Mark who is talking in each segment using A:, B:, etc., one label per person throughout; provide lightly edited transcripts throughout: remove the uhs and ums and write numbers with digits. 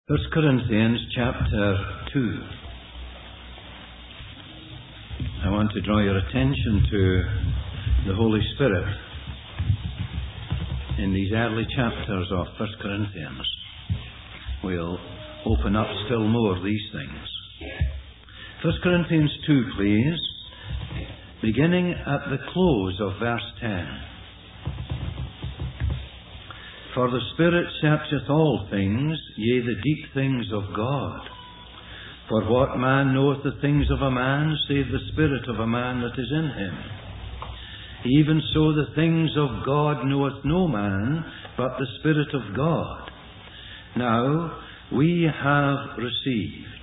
A: 1 Corinthians chapter 2. I want to draw your attention to the Holy Spirit in these early chapters of 1 Corinthians. We'll open up still more these things. 1 Corinthians 2, please, beginning at the close of verse 10. For the Spirit searcheth all things, yea, the deep things of God. For what man knoweth the things of a man, save the spirit of a man that is in him? Even so the things of God knoweth no man, but the Spirit of God. Now we have received,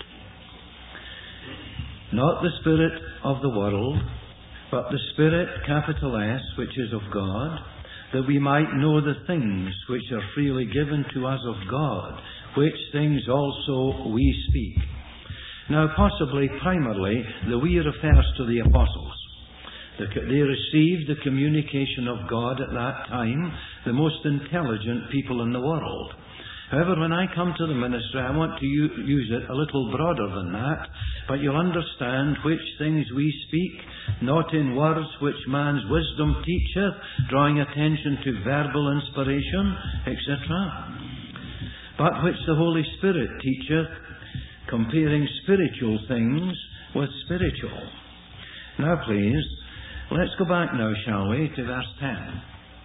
A: not the spirit of the world, but the Spirit, capital S, which is of God, that we might know the things which are freely given to us of God, which things also we speak. Now, possibly, primarily, the we refers to the apostles. They received the communication of God at that time, the most intelligent people in the world. However, when I come to the ministry, I want to use it a little broader than that, but you'll understand which things we speak, not in words which man's wisdom teacheth, drawing attention to verbal inspiration, etc., but which the Holy Spirit teacheth, comparing spiritual things with spiritual. Now, please, let's go back now, shall we, to verse 10.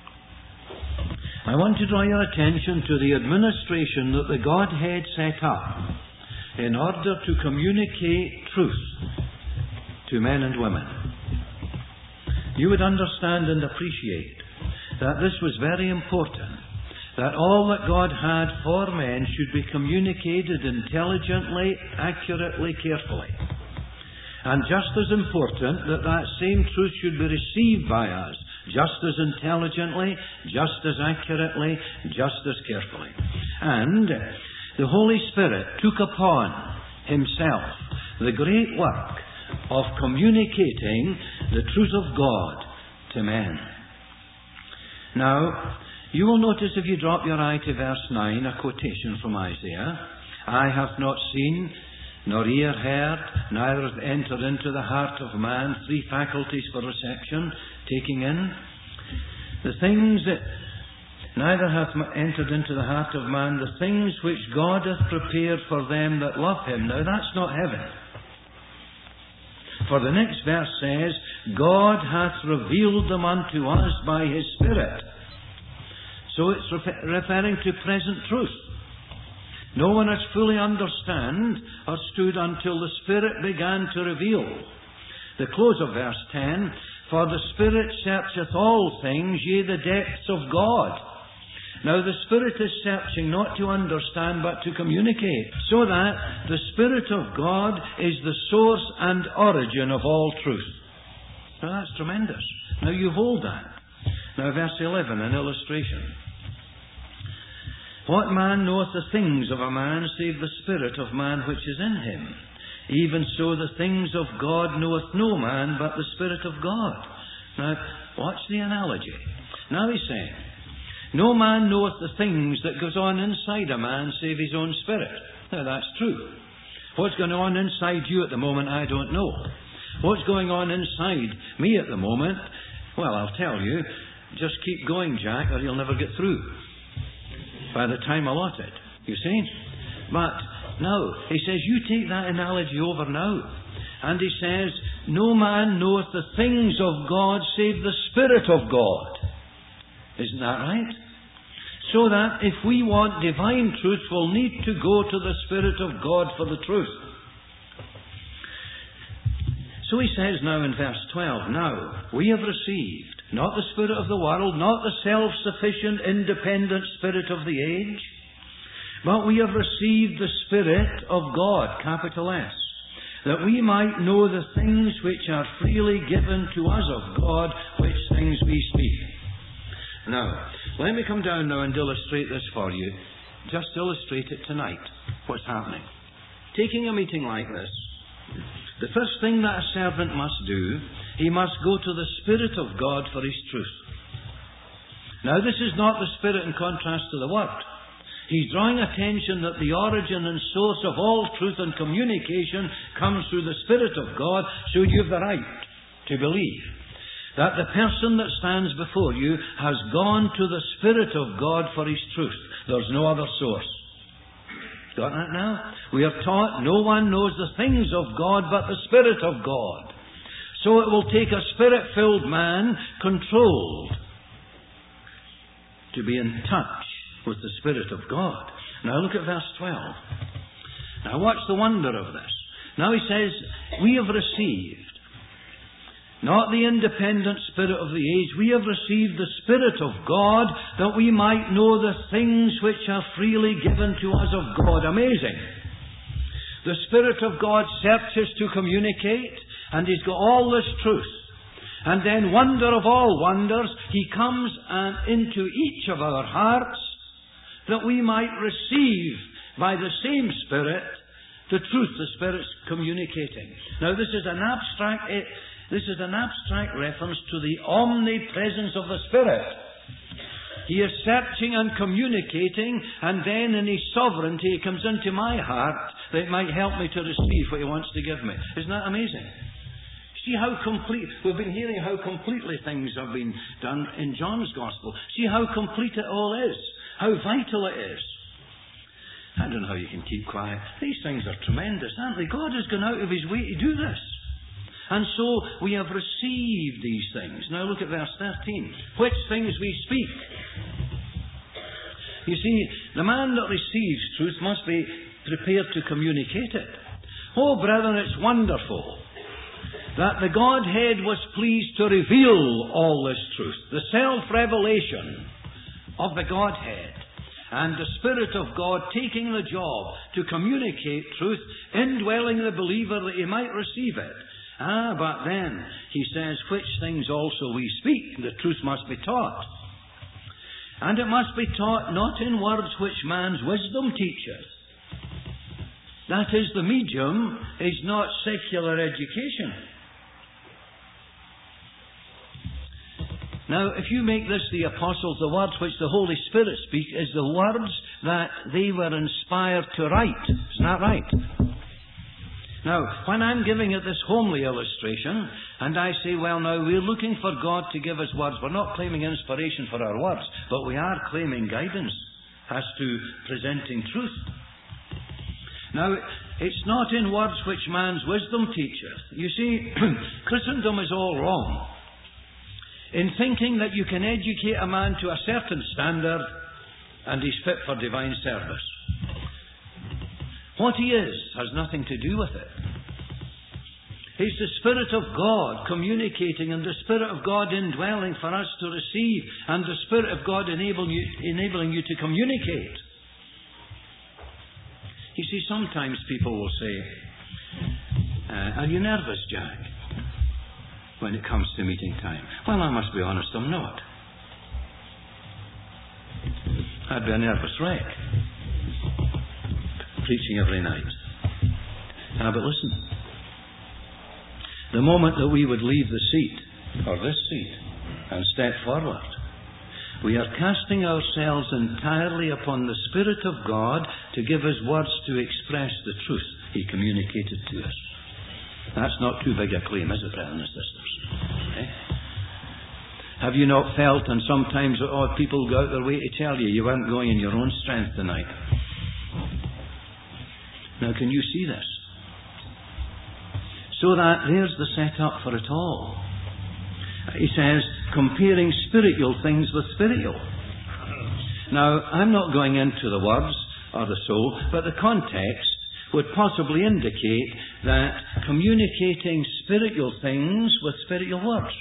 A: I want to draw your attention to the administration that the Godhead set up in order to communicate truth to men and women. You would understand and appreciate that this was very important, that all that God had for men should be communicated intelligently, accurately, carefully. And just as important that that same truth should be received by us, just as intelligently, just as accurately, just as carefully. And the Holy Spirit took upon Himself the great work of communicating the truth of God to men. Now, you will notice if you drop your eye to verse 9, a quotation from Isaiah. Eye hath not seen, nor ear heard, neither hath entered into the heart of man, three faculties for reception, taking in. The things that neither hath entered into the heart of man, the things which God hath prepared for them that love Him. Now that's not heaven. For the next verse says, God hath revealed them unto us by His Spirit. So it's referring to present truth. No one has fully understood or stood until the Spirit began to reveal. The close of verse 10, for the Spirit searcheth all things, yea, the depths of God. Now the Spirit is searching not to understand but to communicate, so that the Spirit of God is the source and origin of all truth. Now that's tremendous. Now you hold that. Now verse 11, an illustration. What man knoweth the things of a man, save the spirit of man which is in him? Even so the things of God knoweth no man, but the Spirit of God. Now, watch the analogy. Now he's saying, no man knoweth the things that goes on inside a man, save his own spirit. Now that's true. What's going on inside you at the moment, I don't know. What's going on inside me at the moment? Well, I'll tell you, just keep going, Jack, or you'll never get through by the time allotted, you see. But now, he says, you take that analogy over now. And he says, no man knoweth the things of God save the Spirit of God. Isn't that right? So that if we want divine truth, we'll need to go to the Spirit of God for the truth. So he says now in verse 12, now we have received not the spirit of the world, not the self-sufficient, independent spirit of the age, but we have received the Spirit of God, capital S, that we might know the things which are freely given to us of God, which things we speak. Now, let me come down now and illustrate this for you. Just illustrate it tonight, what's happening. Taking a meeting like this, the first thing that a servant must do, he must go to the Spirit of God for his truth. Now, this is not the Spirit in contrast to the Word. He's drawing attention that the origin and source of all truth and communication comes through the Spirit of God, so you've the right to believe that the person that stands before you has gone to the Spirit of God for his truth. There's no other source. Got that now? We are taught no one knows the things of God but the Spirit of God. So it will take a Spirit-filled man, controlled, to be in touch with the Spirit of God. Now look at verse 12. Now watch the wonder of this. Now he says, we have received, not the independent spirit of the age, we have received the Spirit of God that we might know the things which are freely given to us of God. Amazing. The Spirit of God searches to communicate, and he's got all this truth. And then, wonder of all wonders, he comes into each of our hearts that we might receive by the same Spirit the truth the Spirit's communicating. Now this is an abstract reference to the omnipresence of the Spirit. He is searching and communicating, and then in his sovereignty he comes into my heart that might help me to receive what he wants to give me. Isn't that amazing? See how complete, we've been hearing how completely things have been done in John's Gospel. See how complete it all is. How vital it is. I don't know how you can keep quiet. These things are tremendous, aren't they? God has gone out of his way to do this. And so we have received these things. Now look at verse 13. Which things we speak. You see, the man that receives truth must be prepared to communicate it. Oh, brethren, it's wonderful that the Godhead was pleased to reveal all this truth. The self-revelation of the Godhead, and the Spirit of God taking the job to communicate truth, indwelling the believer that he might receive it. But then, he says, which things also we speak. The truth must be taught. And it must be taught not in words which man's wisdom teaches. That is, the medium is not secular education. Now, if you make this the apostles, the words which the Holy Spirit speaks is the words that they were inspired to write. Isn't that right? Now, when I'm giving it this homely illustration, and I say, well, now, we're looking for God to give us words. We're not claiming inspiration for our words, but we are claiming guidance as to presenting truth. Now, it's not in words which man's wisdom teaches. You see, Christendom is all wrong in thinking that you can educate a man to a certain standard and he's fit for divine service. What he is has nothing to do with it. It's the Spirit of God communicating, and the Spirit of God indwelling for us to receive, and the Spirit of God enabling you to communicate. You see, sometimes people will say, are you nervous, Jack, when it comes to meeting time? Well, I must be honest, I'm not. I'd be a nervous wreck, preaching every night. But listen, the moment that we would leave the seat, or this seat, and step forward, we are casting ourselves entirely upon the Spirit of God to give us words to express the truth He communicated to us. That's not too big a claim, is it, brothers and sisters? Okay? Have you not felt, and sometimes people go out their way to tell you you weren't going in your own strength tonight? Now, can you see this? So that there's the setup for it all. He says, comparing spiritual things with spiritual. Now, I'm not going into the words or the soul, but the context would possibly indicate that communicating spiritual things with spiritual words.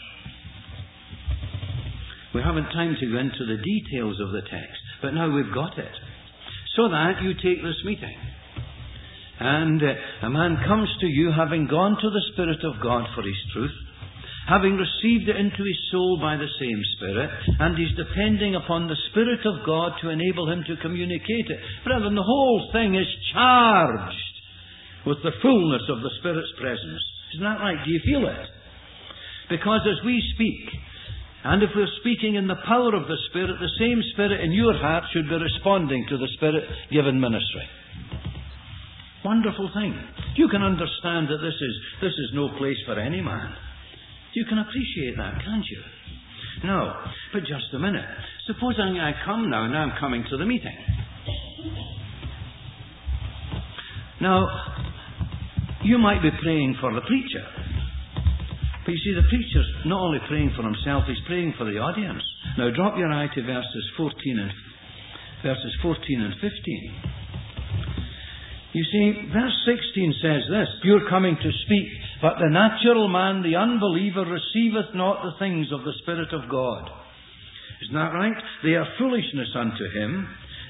A: We haven't time to go into the details of the text, but now we've got it. So that you take this meeting, and a man comes to you having gone to the Spirit of God for his truth, having received it into his soul by the same Spirit, and he's depending upon the Spirit of God to enable him to communicate it. Brethren, the whole thing is charged with the fullness of the Spirit's presence. Isn't that right? Do you feel it? Because as we speak, And if we're speaking in the power of the Spirit, the same Spirit in your heart should be responding to the Spirit-given ministry. Wonderful thing. You can understand that this is no place for any man. You can appreciate that, can't you? No, but just a minute. Supposing I come now, and I'm coming to the meeting. Now, you might be praying for the preacher. But you see, the preacher's not only praying for himself, he's praying for the audience. Now, drop your eye to verses 14 and 15. You see, verse 16 says this, "You're coming to speak, but the natural man, the unbeliever, receiveth not the things of the Spirit of God." Isn't that right? They are foolishness unto him,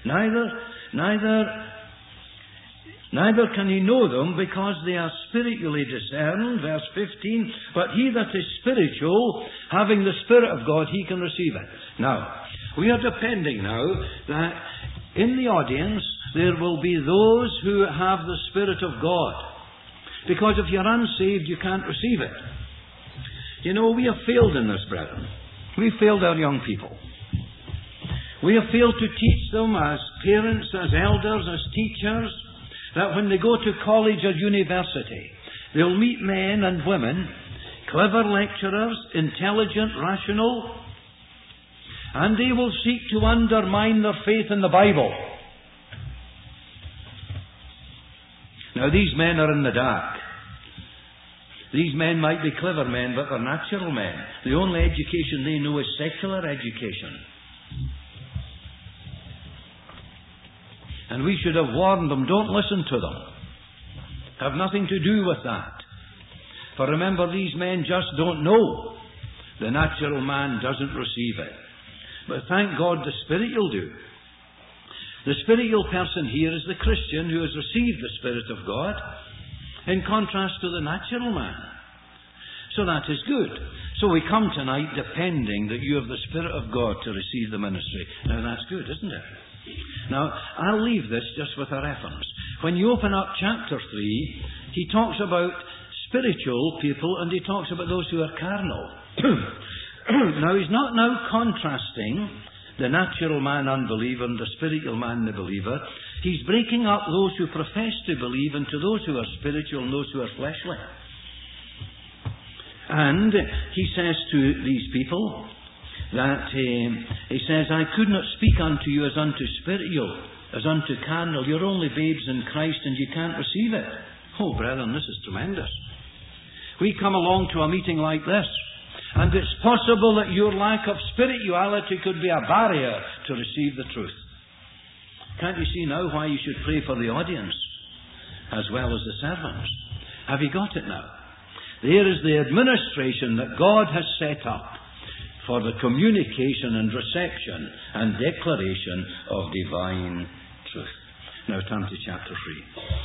A: neither can he know them, because they are spiritually discerned. Verse 15, "But he that is spiritual, having the Spirit of God, he can receive it." Now, we are depending now that in the audience there will be those who have the Spirit of God. Because if you're unsaved, you can't receive it. You know, we have failed in this, brethren. We failed our young people. We have failed to teach them as parents, as elders, as teachers, that when they go to college or university, they'll meet men and women, clever lecturers, intelligent, rational, and they will seek to undermine their faith in the Bible. Now, these men are in the dark. These men might be clever men, but they're natural men. The only education they know is secular education. And we should have warned them, don't listen to them. Have nothing to do with that. For remember, these men just don't know. The natural man doesn't receive it. But thank God the spiritual do. The spiritual person here is the Christian who has received the Spirit of God, in contrast to the natural man. So that is good. So we come tonight depending that you have the Spirit of God to receive the ministry. Now that's good, isn't it? Now, I'll leave this just with a reference. When you open up chapter 3, he talks about spiritual people and he talks about those who are carnal. Now, he's not now contrasting the natural man unbeliever and the spiritual man the believer. He's breaking up those who profess to believe into those who are spiritual and those who are fleshly. And he says to these people that, he says, "I could not speak unto you as unto spiritual, as unto carnal. You're only babes in Christ and you can't receive it." Oh, brethren, this is tremendous. We come along to a meeting like this, and it's possible that your lack of spirituality could be a barrier to receive the truth. Can't you see now why you should pray for the audience as well as the servants? Have you got it now? There is the administration that God has set up for the communication and reception and declaration of divine truth. Now turn to chapter 3.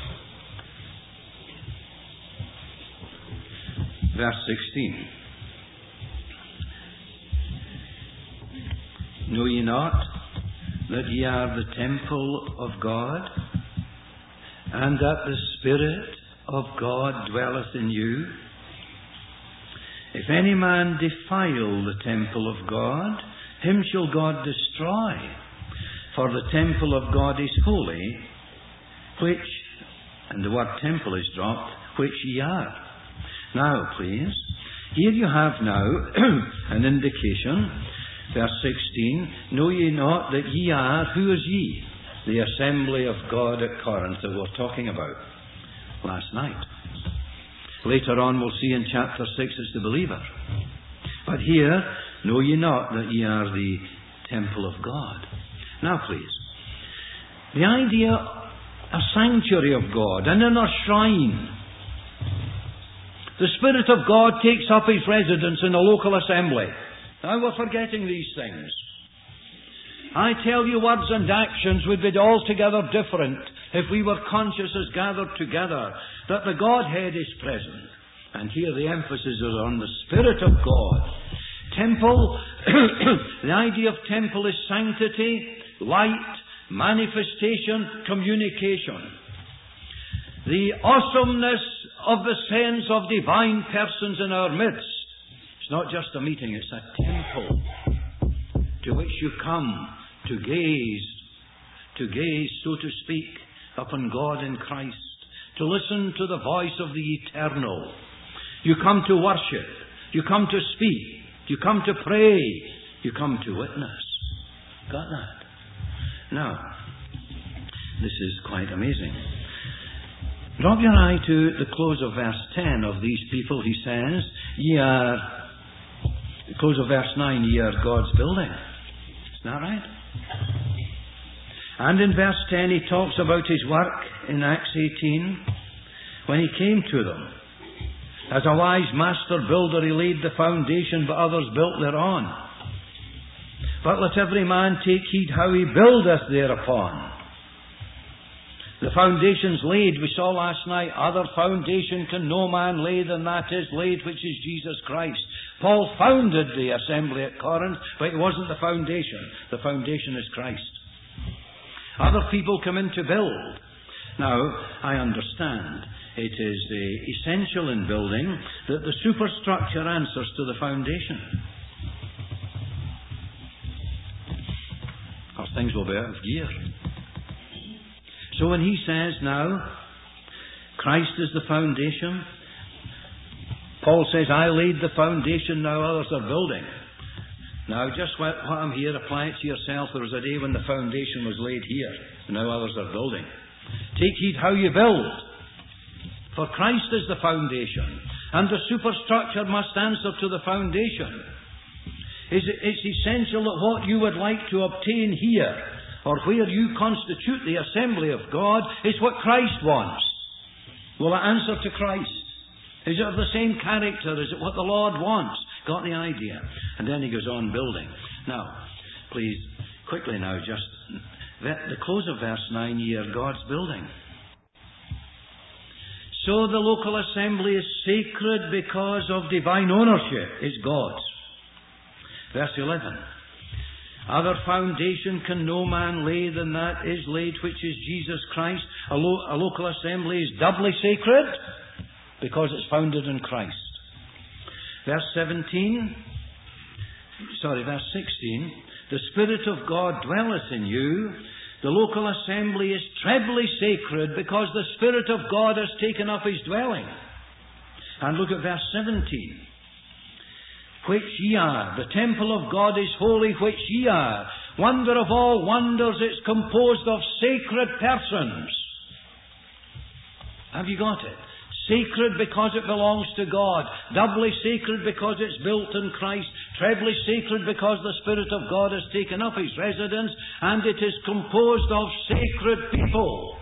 A: Verse 16. "Know ye not that ye are the temple of God, and that the Spirit of God dwelleth in you? If any man defile the temple of God, him shall God destroy. For the temple of God is holy, which," and the word temple is dropped, "which ye are." Now, please, here you have now an indication. Verse 16, "Know ye not that ye are," who is ye? The assembly of God at Corinth that we're talking about last night. Later on we'll see in chapter 6 it's the believer. But here, "Know ye not that ye are the temple of God." Now please, the idea, a sanctuary of God, an inner shrine. The Spirit of God takes up His residence in a local assembly. Now we're forgetting these things. I tell you, words and actions would be altogether different if we were conscious as gathered together that the Godhead is present. And here the emphasis is on the Spirit of God. Temple, the idea of temple is sanctity, light, manifestation, communication. The awesomeness of the sense of divine persons in our midst It's not just a meeting, it's a temple to which you come to gaze, so to speak, upon God in Christ, to listen to the voice of the eternal. You come to worship, you come to speak, you come to pray, you come to witness. Got that? Now, this is quite amazing. Drop your eye to the close of verse 10 of these people. He says, close of verse 9, ye are God's building. Isn't that right? And in verse 10 he talks about his work in Acts 18 when he came to them. As a wise master builder he laid the foundation, but others built thereon. But let every man take heed how he buildeth thereupon. The foundation's laid, we saw last night. Other foundation can no man lay than that is laid, which is Jesus Christ. Paul founded the assembly at Corinth, but it wasn't the foundation. The foundation is Christ. Other people come in to build. Now, I understand it is essential in building that the superstructure answers to the foundation, or things will be out of gear. So when he says now, Christ is the foundation, Paul says, I laid the foundation, now others are building. Now, just what I'm here, apply it to yourself. There was a day when the foundation was laid here, and now others are building. Take heed how you build, for Christ is the foundation, and the superstructure must answer to the foundation. It's essential that what you would like to obtain here, or where you constitute the assembly of God, is what Christ wants. Will it answer to Christ? Is it of the same character? Is it what the Lord wants? Got the idea? And then he goes on building. Now, please, quickly now, just the close of verse 9, ye are God's building. So the local assembly is sacred because of divine ownership. It's God's. Verse 11. Other foundation can no man lay than that is laid, which is Jesus Christ. A local assembly is doubly sacred because it's founded in Christ. Verse 16. The Spirit of God dwelleth in you. The local assembly is trebly sacred because the Spirit of God has taken up his dwelling. And look at verse 17. Which ye are. The temple of God is holy, which ye are. Wonder of all wonders, it's composed of sacred persons. Have you got it? Sacred because it belongs to God. Doubly sacred because it's built in Christ. Trebly sacred because the Spirit of God has taken up his residence. And it is composed of sacred people.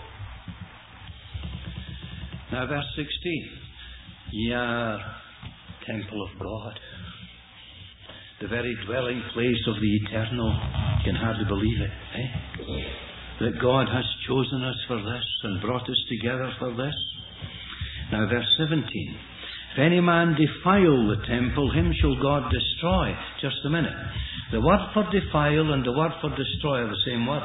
A: Now verse 16. Ye are temple of God. The very dwelling place of the eternal. You can hardly believe it, that God has chosen us for this and brought us together for this. Now verse 17. If any man defile the temple, him shall God destroy. Just a minute. The word for defile and the word for destroy are the same word.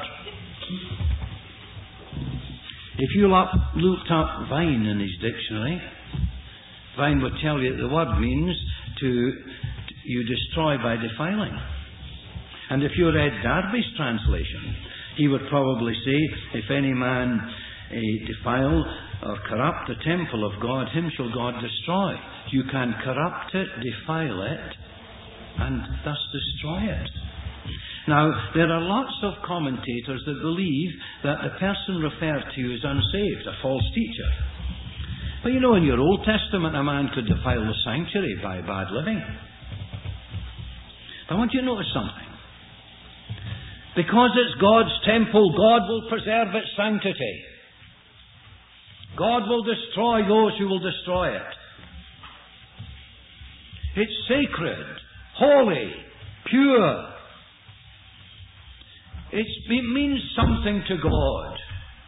A: If you looked up vine in his dictionary, vine would tell you that the word means you destroy by defiling. And if you read Darby's translation, he would probably say, if any man defile or corrupt the temple of God, him shall God destroy. You can corrupt it, defile it, and thus destroy it. Now, there are lots of commentators that believe that the person referred to is unsaved, a false teacher. But you know, in your Old Testament, a man could defile the sanctuary by bad living. I want you to notice something. Because it's God's temple, God will preserve its sanctity. God will destroy those who will destroy it. It's sacred, holy, pure. It means something to God.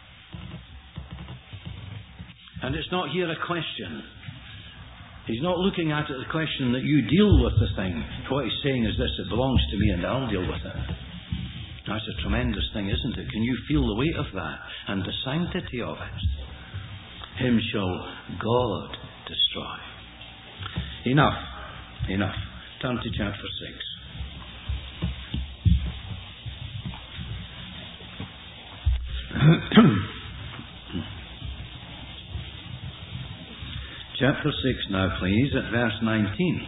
A: And it's not here a question. He's not looking at it as a question that you deal with the thing. What he's saying is this: it belongs to me and I'll deal with it. That's a tremendous thing, isn't it? Can you feel the weight of that and the sanctity of it? Him shall God destroy. Enough. Turn to chapter 6. Chapter 6 now, please, at verse 19.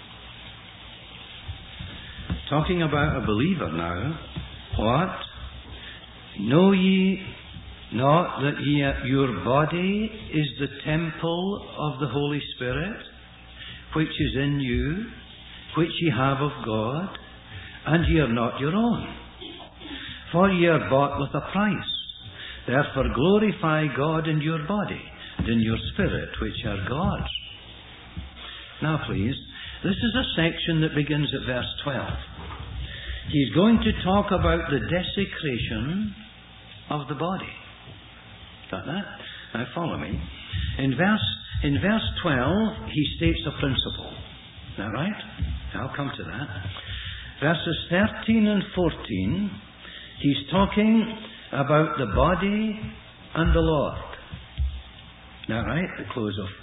A: Talking about a believer now. What? Know ye not that your body is the temple of the Holy Spirit, which is in you, which ye have of God, and ye are not your own? For ye are bought with a price. Therefore glorify God in your body and in your spirit, which are God's. Now please, this is a section that begins at verse 12. He's going to talk about the desecration of the body. Got that? Now follow me. In verse 12, he states a principle. Is that right? I'll come to that. Verses 13 and 14, he's talking about the body and the Lord. Is that right? The close of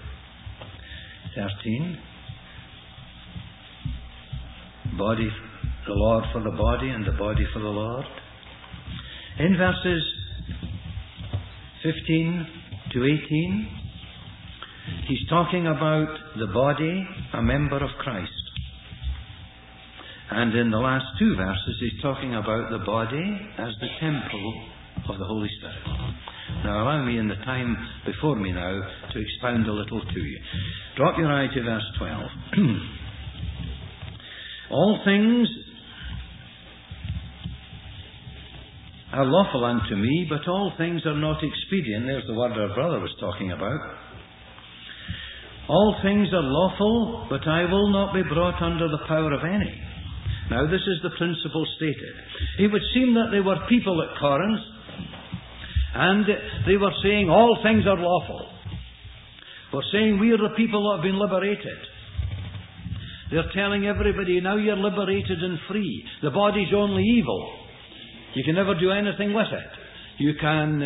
A: 13. Body, the Lord for the body, and the body for the Lord. In verses 15 to 18, he's talking about the body, a member of Christ. And in the last two verses, he's talking about the body as the temple of the Holy Spirit. Now allow me, in the time before me now, to expound a little to you. Drop your eye to verse 12. All things are lawful unto me, but all things are not expedient. There's the word our brother was talking about. All things are lawful, but I will not be brought under the power of any. Now this is the principle stated. It would seem that there were people at Corinth, and they were saying all things are lawful. We're saying we are the people that have been liberated. They're telling everybody, now you're liberated and free. The body's only evil. You can never do anything with it. You can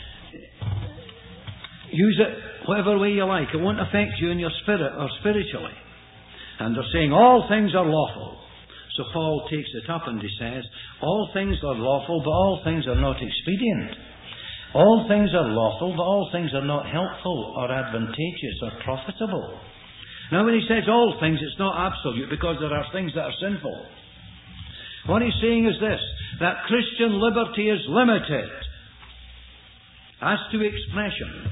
A: use it whatever way you like. It won't affect you in your spirit or spiritually. And they're saying all things are lawful. So Paul takes it up and he says, all things are lawful, but all things are not expedient. All things are lawful, but all things are not helpful or advantageous or profitable. Now when he says all things, it's not absolute, because there are things that are sinful. What he's saying is this, that Christian liberty is limited as to expression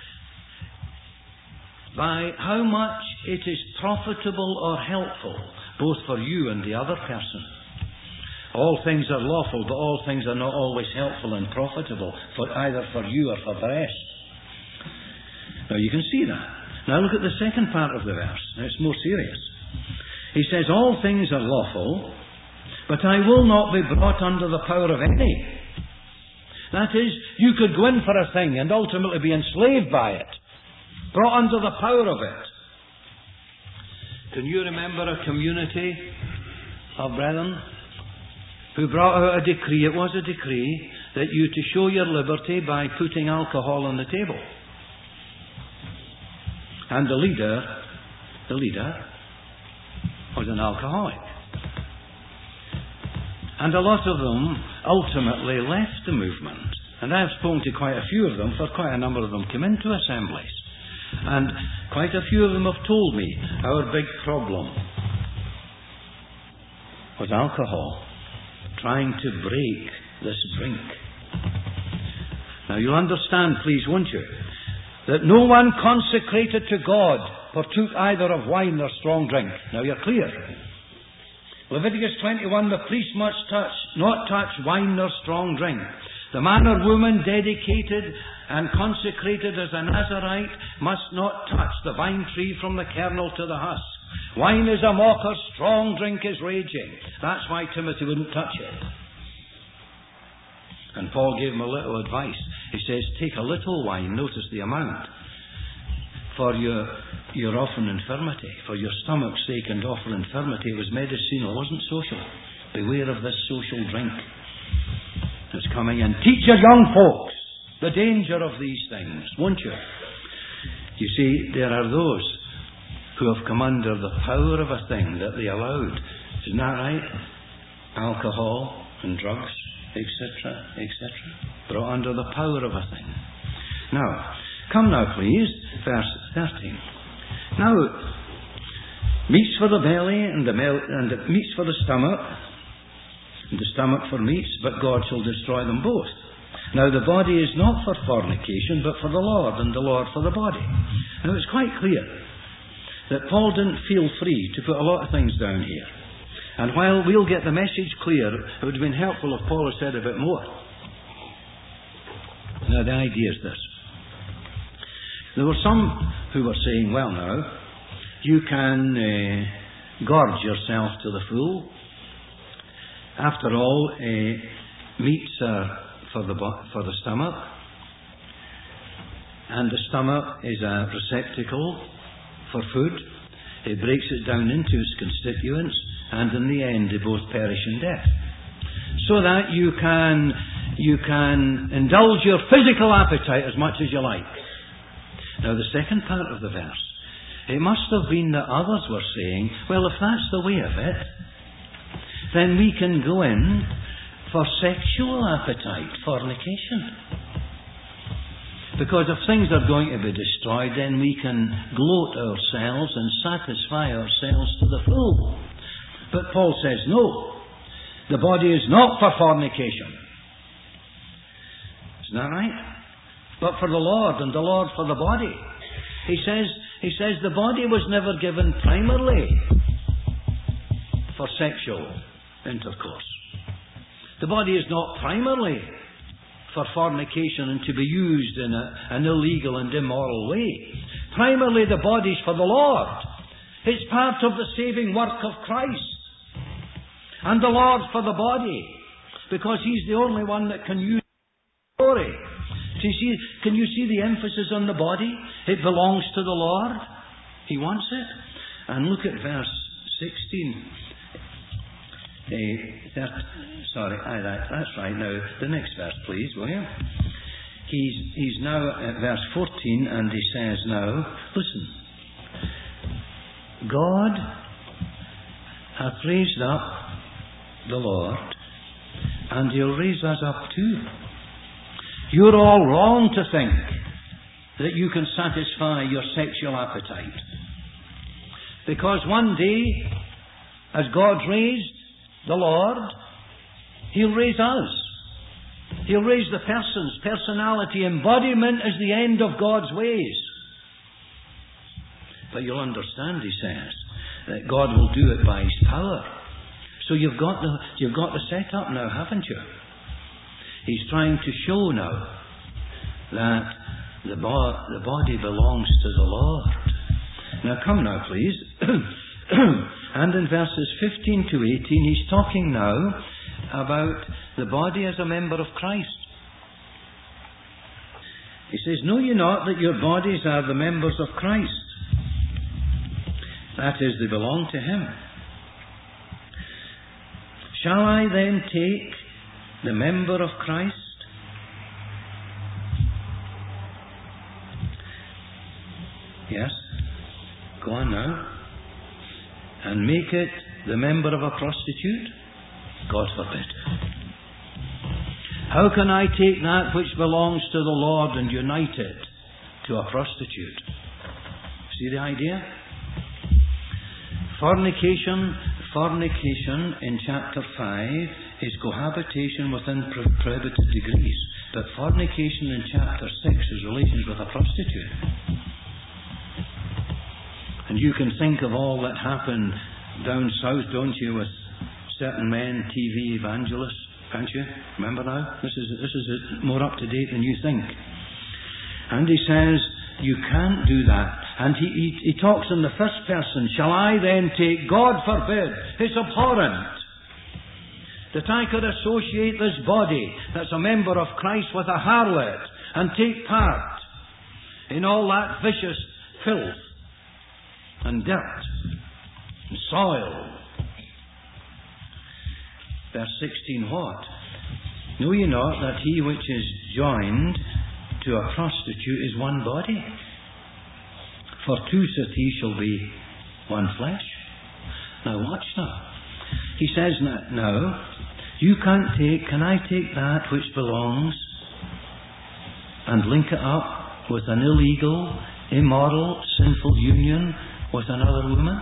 A: by how much it is profitable or helpful, both for you and the other person. All things are lawful, but all things are not always helpful and profitable, either for you or for the rest. Now you can see that. Now look at the second part of the verse. Now it's more serious. He says, all things are lawful, but I will not be brought under the power of any. That is, you could go in for a thing and ultimately be enslaved by it, brought under the power of it. Can you remember a community of brethren who brought out a decree? It was a decree that you to show your liberty by putting alcohol on the table. And the leader was an alcoholic. And a lot of them ultimately left the movement. And I've spoken to quite a few of them, for quite a number of them came into assemblies. And quite a few of them have told me our big problem was alcohol, trying to break this drink. Now you'll understand, please, won't you, that no one consecrated to God partook either of wine or strong drink. Now you're clear. Leviticus 21, the priest must not touch wine nor strong drink. The man or woman dedicated and consecrated as a Nazarite must not touch the vine tree from the kernel to the husk. Wine is a mocker, strong drink is raging. That's why Timothy wouldn't touch it. And Paul gave him a little advice. He says, take a little wine, notice the amount, for your often infirmity, for your stomach's sake and often infirmity. It was medicinal, it wasn't social. Beware of this social drink that's coming in. Teach your young folks the danger of these things, won't you? You see, there are those who have come under the power of a thing that they allowed. Isn't that right? Alcohol and drugs, etc., etc. Brought under the power of a thing. Now, come now please, verse 13. Now, meats for the belly, and meats for the stomach, and the stomach for meats, but God shall destroy them both. Now the body is not for fornication, but for the Lord, and the Lord for the body. Now it's quite clear that Paul didn't feel free to put a lot of things down here. And while we'll get the message clear, it would have been helpful if Paul had said a bit more. Now the idea is this. There were some who were saying, well now, you can gorge yourself to the full. After all, meats are for the stomach, and the stomach is a receptacle for food. It breaks it down into its constituents, and in the end they both perish in death. So that you can indulge your physical appetite as much as you like. Now the second part of the verse, it must have been that others were saying, well, if that's the way of it, then we can go in for sexual appetite, fornication. Because if things are going to be destroyed, then we can gloat ourselves and satisfy ourselves to the full. But Paul says, no, the body is not for fornication. Isn't that right? But for the Lord, and the Lord for the body. He says the body was never given primarily for sexual intercourse. The body is not primarily for fornication and to be used in an illegal and immoral way. Primarily the body is for the Lord. It's part of the saving work of Christ. And the Lord for the body, because He's the only one that can use glory. Can you see the emphasis on the body? It belongs to the Lord. He wants it. And look at verse 16. That's right. Now, the next verse, please, will you? He's now at verse 14, and he says now, listen, God hath raised up the Lord, and He'll raise us up too. You're all wrong to think that you can satisfy your sexual appetite. Because one day, as God's raised the Lord, He'll raise us. He'll raise the personality, embodiment is the end of God's ways. But you'll understand, he says, that God will do it by His power. So you've got the setup now, haven't you? He's trying to show now that the body belongs to the Lord. Now come now, please. And in verses 15 to 18, he's talking now about the body as a member of Christ. He says, know ye not that your bodies are the members of Christ? That is, they belong to Him. Shall I then take the member of Christ? Yes. Go on now. And make it the member of a prostitute? God forbid. How can I take that which belongs to the Lord and unite it to a prostitute? See the idea? Fornication in chapter 5 is cohabitation within prohibited degrees. But fornication in chapter 6 is relations with a prostitute. And you can think of all that happened down south, don't you, with certain men, TV evangelists, can't you? Remember now? This is more up to date than you think. And he says, you can't do that. And he talks in the first person. Shall I then take, God forbid, it's abhorrent that I could associate this body that's a member of Christ with a harlot and take part in all that vicious filth and dirt and soil. Verse 16, what? Know ye not that he which is joined to a prostitute is one body? For two, saith he, shall be one flesh. Now watch now. He says now, can I take that which belongs and link it up with an illegal, immoral, sinful union with another woman?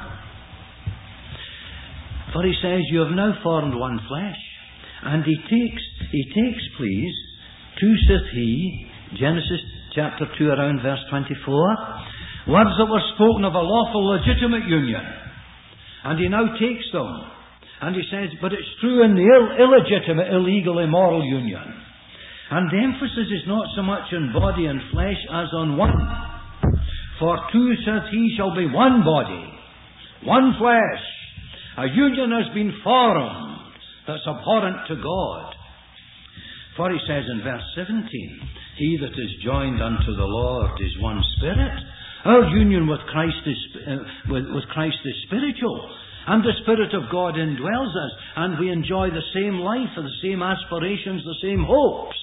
A: For he says, you have now formed one flesh. And he takes, please, 2 saith he, Genesis chapter 2 around verse 24, words that were spoken of a lawful, legitimate union. And he now takes them. And he says, but it's true in the illegitimate, illegal, immoral union. And the emphasis is not so much on body and flesh as on one. For 2 saith he shall be one body, one flesh. A union has been formed that's abhorrent to God. For he says in verse 17, he that is joined unto the Lord is one spirit. Our union with Christ is spiritual. And the Spirit of God indwells us. And we enjoy the same life, the same aspirations, the same hopes.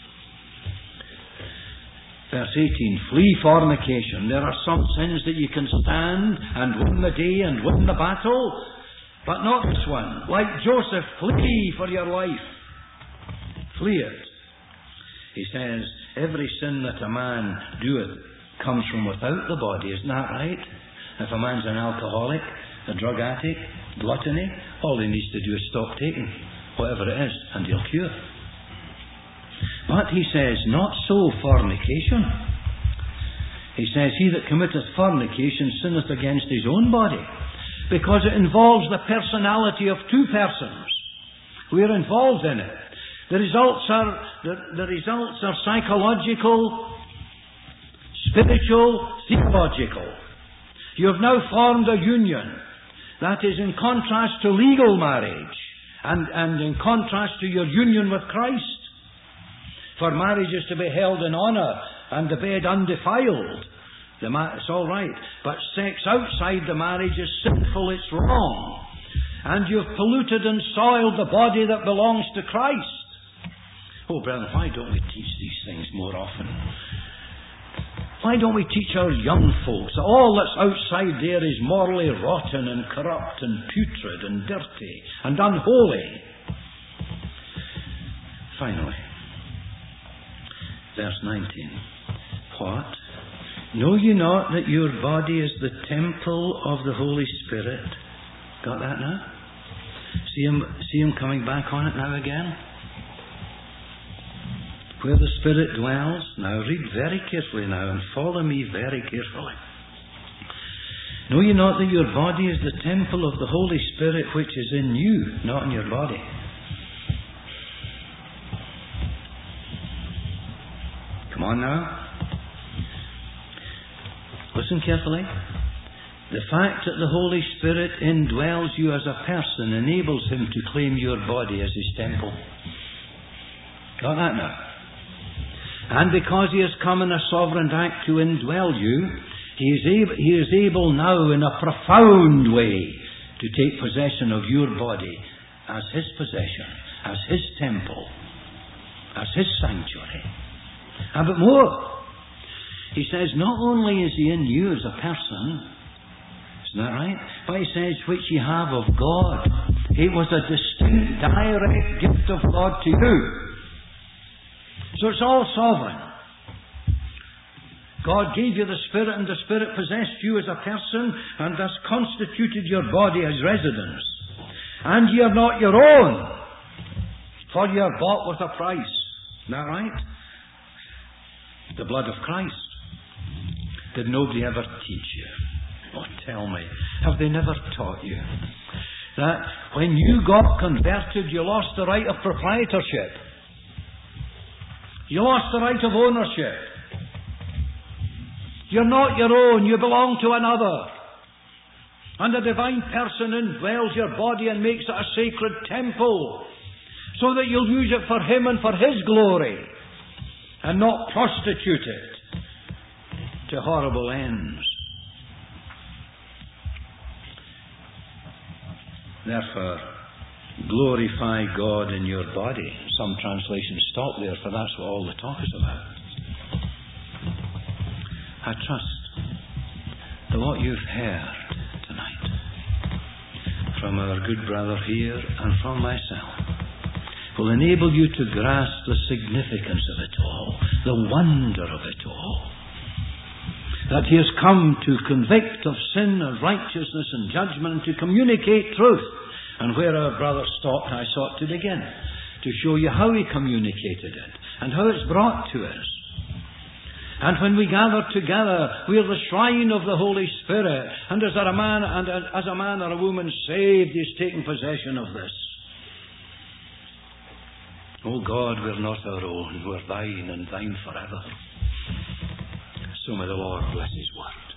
A: Verse 18, flee fornication. There are some sins that you can stand and win the day and win the battle. But not this one. Like Joseph, flee for your life. Flee it. He says, every sin that a man doeth comes from without the body. Isn't that right? If a man's an alcoholic, a drug addict, gluttony, all he needs to do is stop taking whatever it is, and he'll cure. But he says, not so fornication. He says, he that committeth fornication sinneth against his own body, because it involves the personality of 2 persons. We are involved in it. The results are psychological, spiritual, theological. You have now formed a union that is in contrast to legal marriage and in contrast to your union with Christ. For marriage is to be held in honour and the bed undefiled. It's all right. But sex outside the marriage is sinful, it's wrong. And you've polluted and soiled the body that belongs to Christ. Oh, brethren, why don't we teach these things more often? Why don't we teach our young folks that all that's outside there is morally rotten and corrupt and putrid and dirty and unholy? Finally, verse 19. What? Know ye not that your body is the temple of the Holy Spirit? Got that now? See him coming back on it now again? Where the Spirit dwells. Now read very carefully now and follow me very carefully. Know ye not that your body is the temple of the Holy Spirit which is in you, not in your body? Come on now. Listen carefully. The fact that the Holy Spirit indwells you as a person enables him to claim your body as his temple. Got that now? And because he has come in a sovereign act to indwell you, he is able now in a profound way to take possession of your body as his possession, as his temple, as his sanctuary. But more, he says, not only is he in you as a person, isn't that right? But he says, which ye have of God. It was a distinct, direct gift of God to you. So it's all sovereign. God gave you the Spirit, and the Spirit possessed you as a person, and thus constituted your body as residence. And ye are not your own, for ye are bought with a price. Isn't that right? The blood of Christ. Did nobody ever teach you? Oh, tell me, have they never taught you that when you got converted, you lost the right of proprietorship? You lost the right of ownership. You're not your own, you belong to another. And the divine person indwells your body and makes it a sacred temple, so that you'll use it for him and for his glory, and not prostitute it to horrible ends. Therefore, glorify God in your body. Some translations stop there, for that's what all the talk is about. I trust that what you've heard tonight from our good brother here and from myself will enable you to grasp the significance of it all, the wonder of it all. That He has come to convict of sin and righteousness and judgment and to communicate truth. And where our brother stopped, I sought to begin, to show you how He communicated it and how it's brought to us. And when we gather together, we are the shrine of the Holy Spirit. And as a man or a woman saved is taking possession of this. Oh God, we're not our own. We're Thine and Thine forever. So may the Lord bless His word.